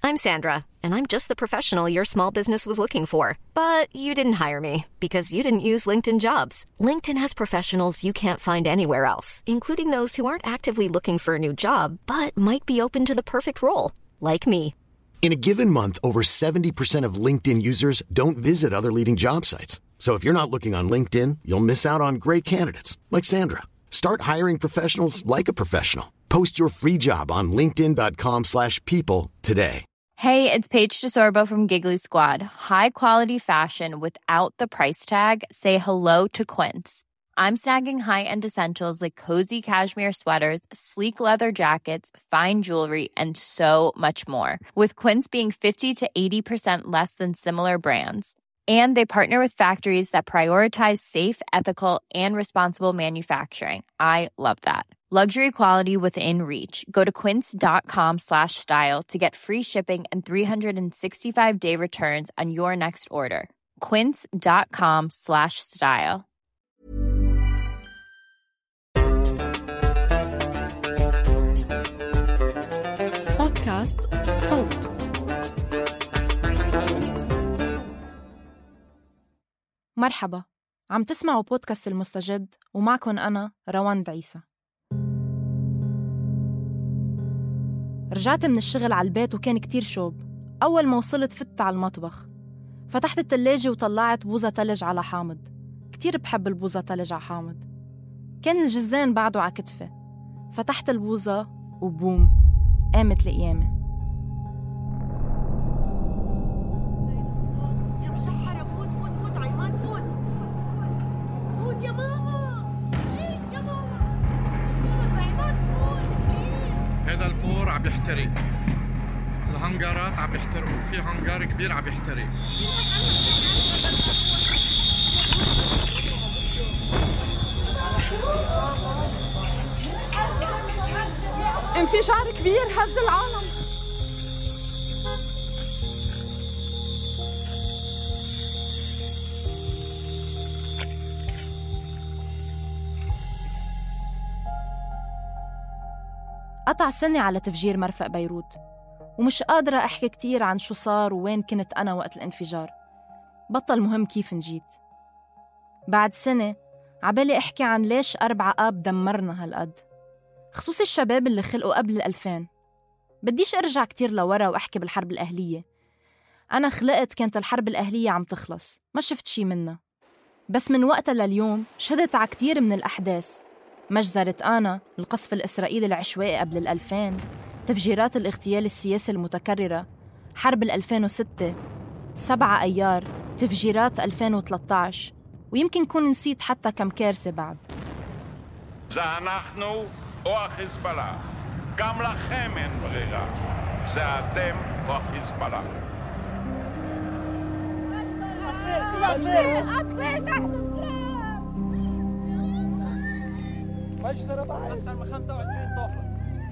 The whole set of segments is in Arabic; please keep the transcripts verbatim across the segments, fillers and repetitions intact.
I'm Sandra, and I'm just the professional your small business was looking for. But you didn't hire me because you didn't use LinkedIn Jobs. LinkedIn has professionals you can't find anywhere else, including those who aren't actively looking for a new job, but might be open to the perfect role, like me. In a given month, over seventy percent of LinkedIn users don't visit other leading job sites. So if you're not looking on LinkedIn, you'll miss out on great candidates like Sandra. Start hiring professionals like a professional. Post your free job on linkedin.com slash people today. Hey, it's Paige DeSorbo from Giggly Squad. High quality fashion without the price tag. Say hello to Quince. I'm snagging high-end essentials like cozy cashmere sweaters, sleek leather jackets, fine jewelry, and so much more. With Quince being fifty to eighty percent less than similar brands. And they partner with factories that prioritize safe, ethical, and responsible manufacturing. I love that. Luxury quality within reach. Go to quince.com slash style to get free shipping and three sixty-five day returns on your next order. Quince.com slash style. بودكاست صوت. مرحبا، عم تسمعوا بودكاست المستجد ومعكن أنا رواند عيسى. رجعت من الشغل على البيت وكان كتير شوب. أول ما وصلت فت على المطبخ، فتحت التلاجة وطلعت بوزة تلج على حامض. كتير بحب البوزة تلج على حامض. كان الجزان بعده على كتفي. فتحت البوزة وبوم، قامت القيامة. يا مشحرة فوت فوت فوت عيمان فوت فوت فوت يا ماما. إيه يا ماما يا عيمان فوت. هذا البور عم يحترق، الهنجرات عم يحترقوا، في هنجر كبير عم يحترق. انفجار كبير هز العالم. قطع سنة على تفجير مرفق بيروت، ومش قادرة أحكي كتير عن شو صار ووين كنت أنا وقت الانفجار. بطل مهم كيف نجيت. بعد سنة عبالي أحكي عن ليش أربعة آب دمرنا هالقد، خصوصي الشباب اللي خلقوا قبل الألفين. بديش أرجع كتير لورا وأحكي بالحرب الأهلية. أنا خلقت كانت الحرب الأهلية عم تخلص، ما شفت شي منها. بس من وقتها لليوم شهدت على كتير من الأحداث: مجزرة آنا، القصف الإسرائيلي العشوائي قبل الألفين، تفجيرات الاغتيال السياسي المتكررة، حرب الألفين وستة، سبعة أيار، تفجيرات ألفين وثلاثة عشر، ويمكن كون نسيت حتى كم كارثة بعد. זה אנחנו או החיזבאללה. גם לכם אין ברירה. זה אתם או החיזבאללה. أطفال تحت التراب. مجزرة بعد أكثر من خمسة وعشرين طوفة.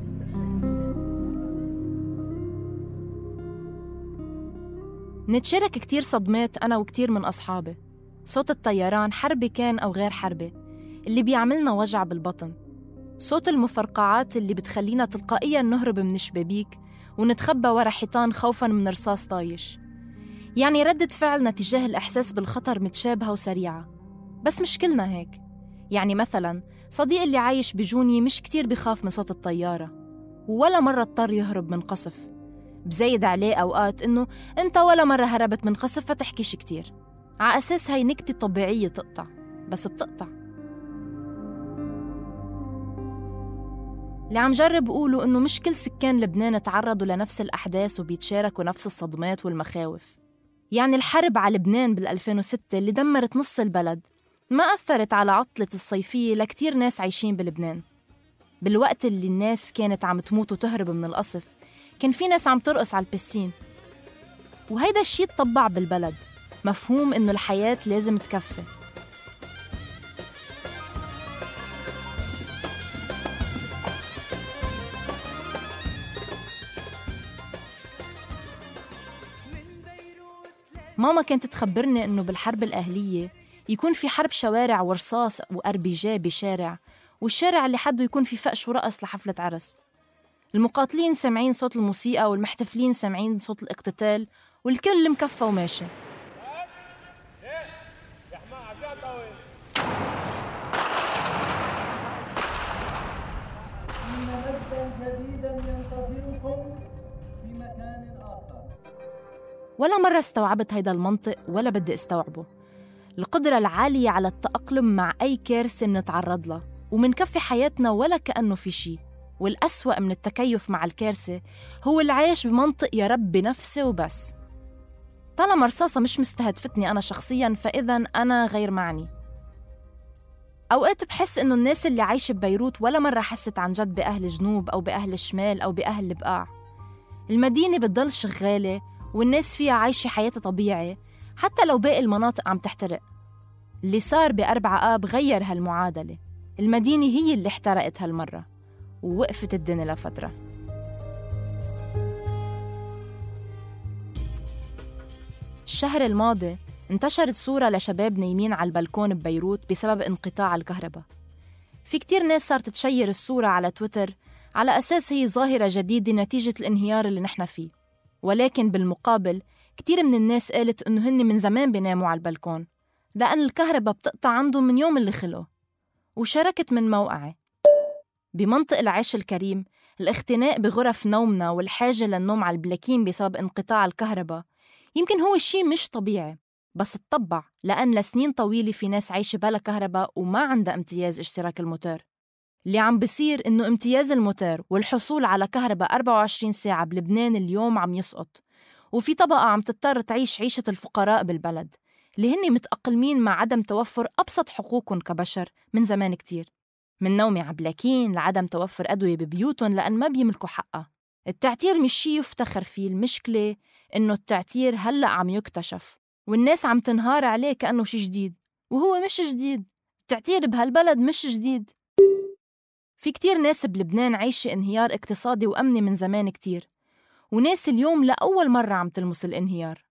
نتشارك كتير صدمات أنا وكتير من أصحابي. صوت الطيران، حربي كان أو غير حربي، اللي بيعملنا وجع بالبطن. صوت المفرقعات اللي بتخلينا تلقائياً نهرب من الشبابيك ونتخبى ورا حيطان خوفاً من رصاص طايش. يعني ردة فعلنا تجاه الإحساس بالخطر متشابهة وسريعة. بس مش كلنا هيك. يعني مثلاً صديقي اللي عايش بجوني مش كتير بيخاف من صوت الطيارة، ولا مرة اضطر يهرب من قصف. بزايد عليه أوقات إنه أنت ولا مرة هربت من قصف فتحكيش كتير. على أساس هاي نكتة طبيعية تقطع، بس بتقطع. اللي عم جرب قوله إنه مش كل سكان لبنان تعرضوا لنفس الأحداث وبيتشاركوا نفس الصدمات والمخاوف. يعني الحرب على لبنان بالألفين وستة اللي دمرت نص البلد ما أثرت على عطلة الصيفية لكتير ناس عايشين بلبنان. بالوقت اللي الناس كانت عم تموت وتهرب من القصف، كان في ناس عم ترقص على البسين. وهيدا الشي تطبع بالبلد، مفهوم إنه الحياة لازم تكفي. ماما كانت تخبرني إنه بالحرب الأهلية يكون في حرب شوارع ورصاص وأربيجيه بشارع، والشارع اللي حده يكون في فقش ورقص لحفلة عرس. المقاتلين سامعين صوت الموسيقى والمحتفلين سامعين صوت الاقتتال، والكل مكفى وماشي. ولا مرة استوعبت هيدا المنطق ولا بدي استوعبه. القدرة العالية على التأقلم مع أي كارثة منتعرض لها ومنكفي حياتنا ولا كأنه في شي. والأسوأ من التكيف مع الكارثة هو العيش بمنطق يا رب بنفسي وبس. طالما رصاصة مش مستهدفتني أنا شخصياً فإذا أنا غير معني. أوقات بحس إنه الناس اللي عايشة ببيروت ولا مرة حست عن جد بأهل جنوب أو بأهل الشمال أو بأهل البقاع. المدينة بتضل شغالة والناس فيها عايشة حياتها طبيعي حتى لو باقي المناطق عم تحترق. اللي صار بأربعة آب غير هالمعادلة. المدينة هي اللي احترقت هالمرة ووقفت الدنيا لفترة. الشهر الماضي انتشرت صورة لشباب نايمين على البلكون ببيروت بسبب انقطاع الكهرباء. في كتير ناس صارت تشير الصورة على تويتر على أساس هي ظاهرة جديدة نتيجة الانهيار اللي نحن فيه، ولكن بالمقابل كتير من الناس قالت إنه هن من زمان بيناموا على البلكون لأن الكهرباء بتقطع عندهم من يوم اللي خلقوا. وشاركت من موقعي بمنطق العيش الكريم. الاختناق بغرف نومنا والحاجة للنوم على البلاكين بسبب انقطاع الكهرباء يمكن هو الشيء مش طبيعي، بس اتطبع لأن لسنين طويلة في ناس عايشة بلا كهرباء وما عندها امتياز اشتراك الموتور. اللي عم بصير إنه امتياز الموتور والحصول على كهرباء أربعة وعشرين ساعة بلبنان اليوم عم يسقط، وفي طبقة عم تضطر تعيش عيشة الفقراء بالبلد اللي هن متأقلمين مع عدم توفر أبسط حقوقهم كبشر من زمان كتير، من نومي عبلاكين لعدم توفر أدوية ببيوتهم لأن ما بيملكوا حقها. التعتير مش شي يفتخر فيه، المشكلة إنه التعتير هلأ عم يكتشف والناس عم تنهار عليه كأنه شي جديد، وهو مش جديد. التعتير بهالبلد مش جديد. في كتير ناس بلبنان عايشة انهيار اقتصادي وأمني من زمان كتير، وناس اليوم لأول مرة عم تلمس الانهيار.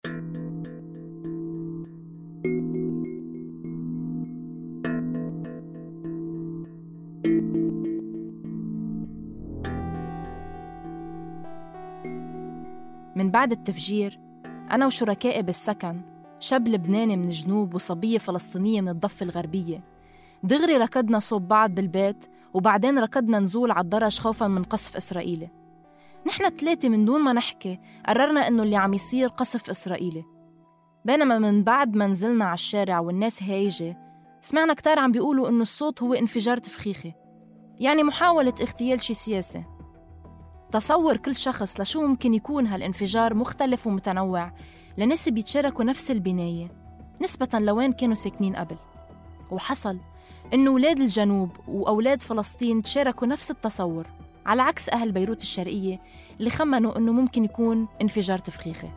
من بعد التفجير أنا وشركائي بالسكن، شاب لبناني من الجنوب وصبية فلسطينية من الضفة الغربية، دغري ركضنا صوب بعض بالبيت وبعدين ركضنا نزول على الدرج خوفاً من قصف إسرائيلي. نحن ثلاثة من دون ما نحكي قررنا إنه اللي عم يصير قصف إسرائيلي. بينما من بعد ما نزلنا على الشارع والناس هايجة سمعنا كتار عم بيقولوا إنه الصوت هو انفجار تفخيخي، يعني محاولة اغتيال شي سياسي. تصور كل شخص لشو ممكن يكون هالانفجار مختلف ومتنوع لناس بيتشاركوا نفس البناية نسبة لوين كانوا ساكنين قبل. وحصل إنه أولاد الجنوب وأولاد فلسطين تشاركوا نفس التصور، على عكس أهل بيروت الشرقية اللي خمنوا إنه ممكن يكون انفجار تفخيخي.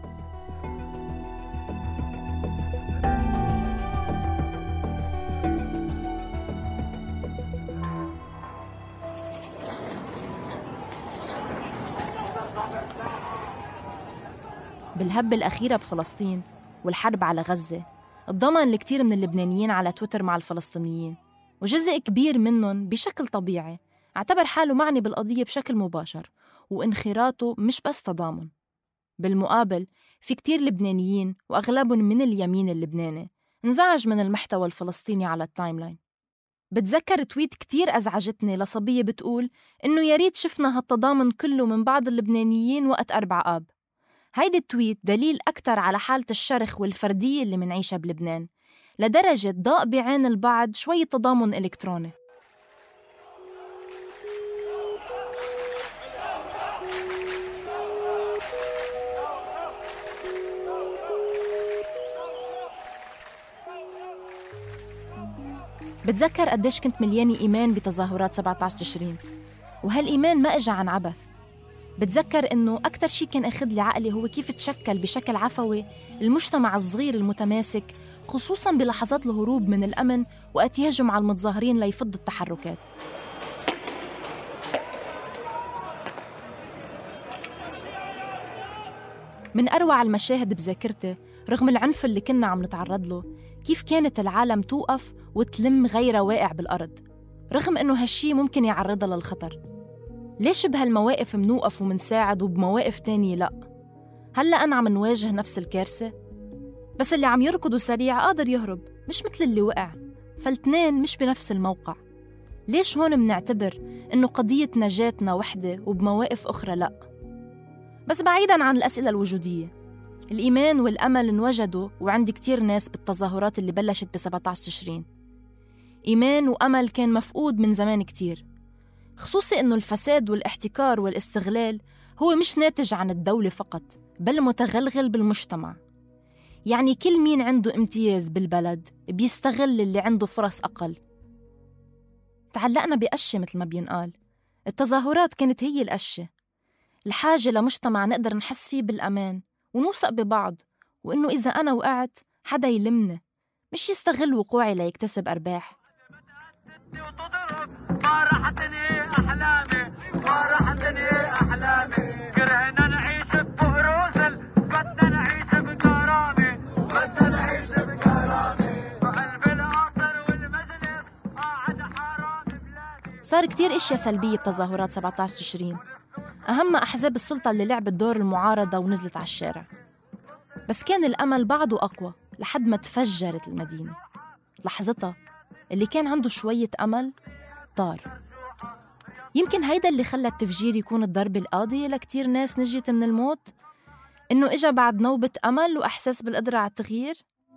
بالهبة الأخيرة بفلسطين والحرب على غزة اتضامن الكثير من اللبنانيين على تويتر مع الفلسطينيين، وجزء كبير منهم بشكل طبيعي اعتبر حاله معني بالقضية بشكل مباشر، وانخراطه مش بس تضامن. بالمقابل في كتير لبنانيين وأغلبهم من اليمين اللبناني انزعج من المحتوى الفلسطيني على التايم لاين. بتذكر تويت كتير أزعجتني لصبية بتقول إنه ياريت شفنا هالتضامن كله من بعض اللبنانيين وقت أربع آب. هيدي التويت دليل أكتر على حالة الشرخ والفردية اللي منعيشها بلبنان، لدرجة ضاق بعين البعض شوية تضامن إلكتروني. بتذكر قديش كنت مليانة إيمان بتظاهرات سبعة عشر تشرين، وهالإيمان ما إجا عن عبث. بتذكر إنه أكتر شي كان أخذ لي عقلي هو كيف تشكل بشكل عفوي المجتمع الصغير المتماسك، خصوصاً بلحظات الهروب من الأمن وقت يهجم على المتظاهرين ليفض التحركات. من أروع المشاهد بذاكرتي رغم العنف اللي كنا عم نتعرض له، كيف كانت العالم توقف وتلم غيرها واقع بالأرض رغم إنه هالشي ممكن يعرضها للخطر. ليش بهالمواقف منوقف ومنساعد وبمواقف تانية لأ؟ هلأ أنا عم نواجه نفس الكارثة؟ بس اللي عم يركضوا سريع قادر يهرب، مش مثل اللي وقع، فالتنين مش بنفس الموقع. ليش هون منعتبر إنه قضية نجاتنا وحدة وبمواقف أخرى لأ؟ بس بعيداً عن الأسئلة الوجودية، الإيمان والأمل انوجدوا وعندي كتير ناس بالتظاهرات اللي بلشت بسبعة عشر تشرين. إيمان وأمل كان مفقود من زمان كتير، خصوصي إنه الفساد والاحتكار والاستغلال هو مش ناتج عن الدولة فقط، بل متغلغل بالمجتمع. يعني كل مين عنده امتياز بالبلد بيستغل اللي عنده فرص أقل. تعلقنا بقشة مثل ما بينقال، التظاهرات كانت هي القشة، الحاجة لمجتمع نقدر نحس فيه بالأمان ونوثق ببعض، وإنه إذا أنا وقعت حدا يلمني، مش يستغل وقوعي ليكتسب أرباح. ما راح تنهي أحلامي، ما راح تنهي أحلامي، كرهنا نعيش بفهروسل، بدنا نعيش بكرامة، بدنا نعيش بكرامة، بقلب القصر والمجلس قاعد حرام بلادي. صار كتير إشياء سلبية بتظاهرات سبعة عشر تشرين، أهم أحزاب السلطة اللي لعبت دور المعارضة ونزلت على الشارع. بس كان الأمل بعده أقوى لحد ما تفجرت المدينة. لحظتها اللي كان عنده شوية أمل طار. يمكن هيدا اللي خلى التفجير يكون الضربة القاضية لكتير ناس نجيت من الموت، إنه إجا بعد نوبة أمل وإحساس بالقدرة على التغيير.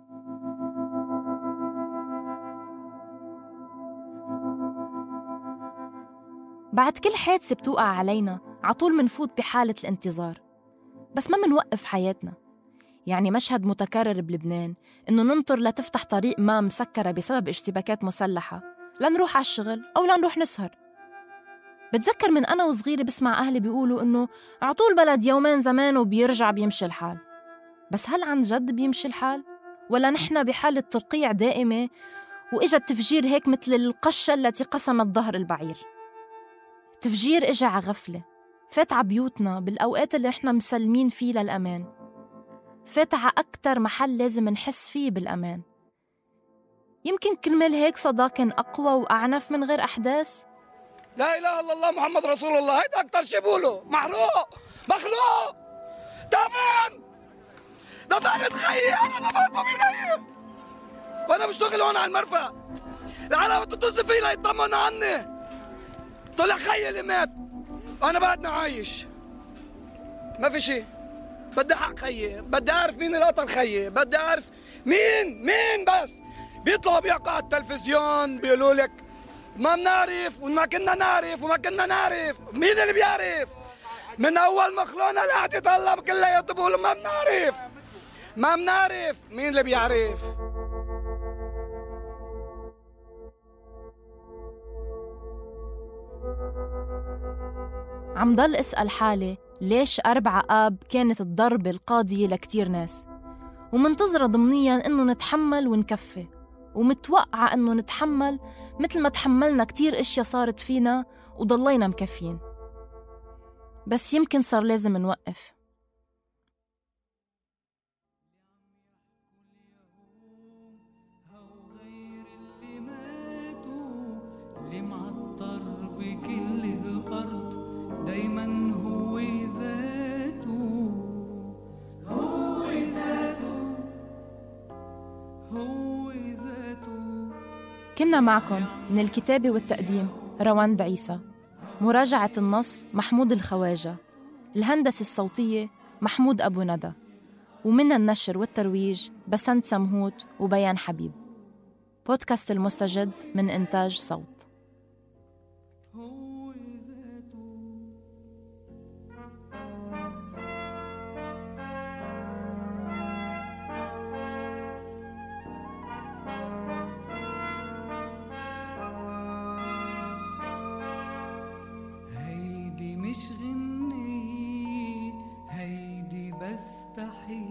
بعد كل حادثة بتوقع علينا عطول منفوت بحالة الانتظار، بس ما منوقف حياتنا. يعني مشهد متكرر بلبنان إنه ننطر لتفتح طريق ما مسكرة بسبب اشتباكات مسلحة لنروح على الشغل أو لنروح نسهر. بتذكر من أنا وصغيرة بسمع أهلي بيقولوا إنه عطول بلد يومين زمان وبيرجع بيمشي الحال. بس هل عن جد بيمشي الحال؟ ولا نحن بحالة ترقيع دائمة وإجا التفجير هيك مثل القشة التي قسمت ظهر البعير؟ تفجير إجا على غفلة، فات على بيوتنا بالأوقات اللي نحن مسلمين فيه للأمان، فات على أكتر محل لازم نحس فيه بالأمان. يمكن كرمال هيك صدى كان أقوى وأعنف من غير أحداث. لا إله إلا الله محمد رسول الله، هيدا أكتر شي بقوله، محروق مخلوق دفن دفنت خيي، أنا دفنته بيدي وأنا بشتغل هون على المرفأ. العالم بتتصل فيه ليطمنوا عني، طلع خيي اللي مات وأنا بعدنا عايش. ما في شي، بدي حق خيي، بدي أعرف مين اللي قتل خيي، بدي أعرف مين مين بس. بيطلعوا بيقعوا على التلفزيون بيقولوا لك ما بنعرف وما كنا نعرف وما كنا نعرف. مين اللي بيعرف؟ من أول مخلونا لحد يطلب كلياته بيقولوا ما بنعرف ما بنعرف. مين اللي بيعرف؟ عم ضل أسأل حالي ليش أربعة آب كانت الضربة القاضية لكتير ناس، ومنتظرة ضمنياً إنه نتحمل ونكفي، ومتوقعة إنه نتحمل مثل ما تحملنا كتير إشياء صارت فينا وضلينا مكفين. بس يمكن صار لازم نوقف. دايما هو ذاته هو ذاته هو ذاته. كنا معكم من الكتابة والتقديم روان عيسى، مراجعة النص محمود الخواجة، الهندسة الصوتية محمود أبو ندى، ومن النشر والترويج بسنت سمهوت وبيان حبيب. بودكاست المستجد من إنتاج صوت. مش غني هيدي بستحي،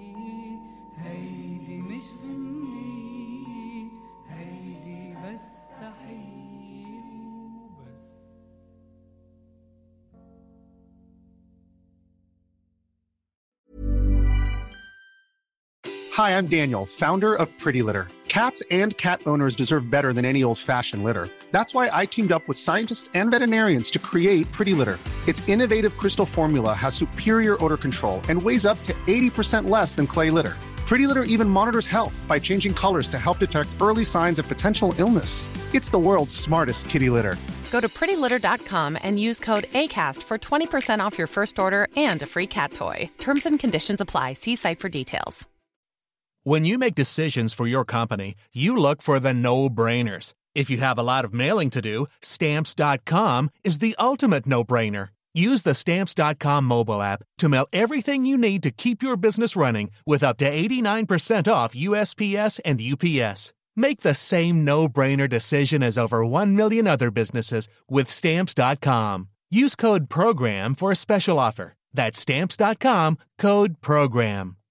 هيدي مش غني هيدي بستحي وبس. Hi, I'm Daniel, founder of Pretty Litter. Cats and cat owners deserve better than any old-fashioned litter. That's why I teamed up with scientists and veterinarians to create Pretty Litter. Its innovative crystal formula has superior odor control and weighs up to eighty percent less than clay litter. Pretty Litter even monitors health by changing colors to help detect early signs of potential illness. It's the world's smartest kitty litter. Go to pretty litter dot com and use code ACAST for twenty percent off your first order and a free cat toy. Terms and conditions apply. See site for details. When you make decisions for your company, you look for the no-brainers. If you have a lot of mailing to do, Stamps dot com is the ultimate no-brainer. Use the Stamps dot com mobile app to mail everything you need to keep your business running with up to eighty-nine percent off U S P S and U P S. Make the same no-brainer decision as over one million other businesses with Stamps dot com. Use code PROGRAM for a special offer. That's Stamps dot com, code PROGRAM.